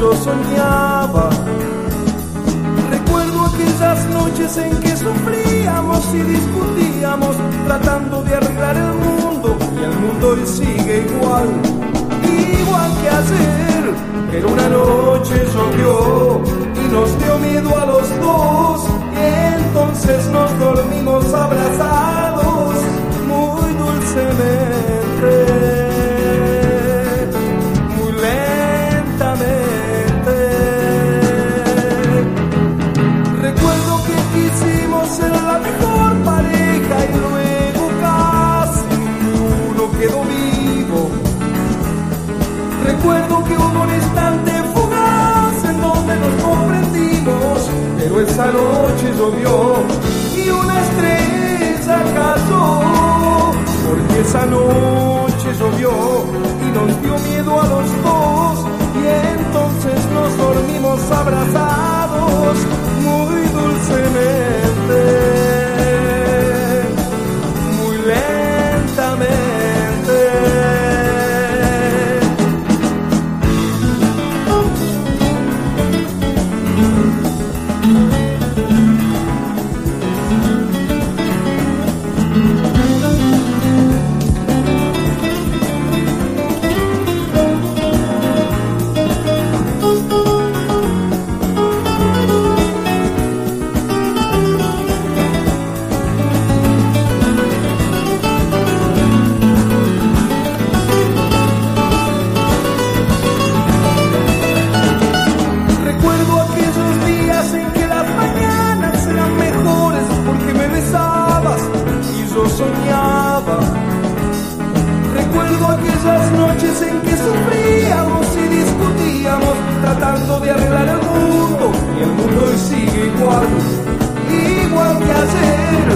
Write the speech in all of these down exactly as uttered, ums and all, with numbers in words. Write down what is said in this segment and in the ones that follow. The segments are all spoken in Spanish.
yo soñaba. Recuerdo aquellas noches en que sufríamos y discutíamos, tratando de arreglar el mundo, y el mundo hoy sigue igual, igual que ayer. Pero una noche llovió y nos dio miedo a los dos, y entonces nos dormimos abrazados muy dulcemente, muy lentamente. Recuerdo que quisimos ser la mejor pareja y luego casi uno quedó vivo. Recuerdo que hubo un instante fugaz en donde nos comprendimos, pero esa noche llovió y una estrella cayó, porque esa noche llovió y nos dio miedo a los dos, y entonces nos dormimos abrazados muy dulcemente, muy lentamente. Soñaba. Recuerdo aquellas noches en que sufríamos y discutíamos, tratando de arreglar el mundo, y el mundo hoy sigue igual, igual que ayer.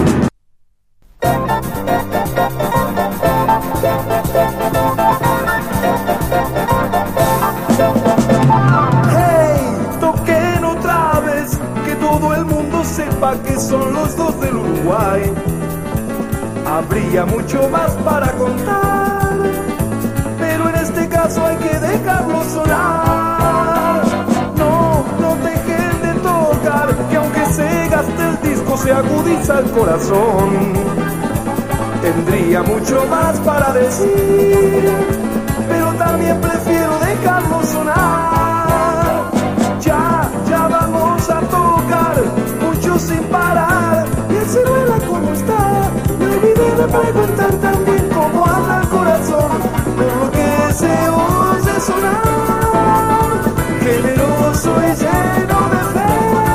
Hey, toquen otra vez, que todo el mundo sepa que son los dos del Uruguay. Habría mucho más para contar, pero en este caso hay que dejarlo sonar. No, no dejen de tocar, que aunque se gaste el disco se agudiza el corazón. Tendría mucho más para decir, pero también prefiero dejarlo sonar. Ya, ya vamos a tocar, mucho sin parar, y el ciruela como está. Me olvidé de preguntar también cómo habla el corazón, por lo que se oye sonar, generoso y lleno de fe.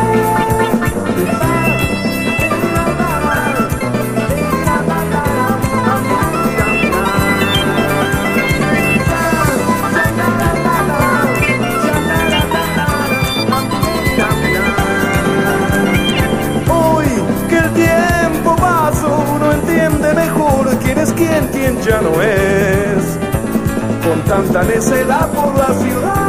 Hoy que el tiempo pasó, uno entiende mejor quién es quién, quién ya no es. Con tanta necedad por la ciudad,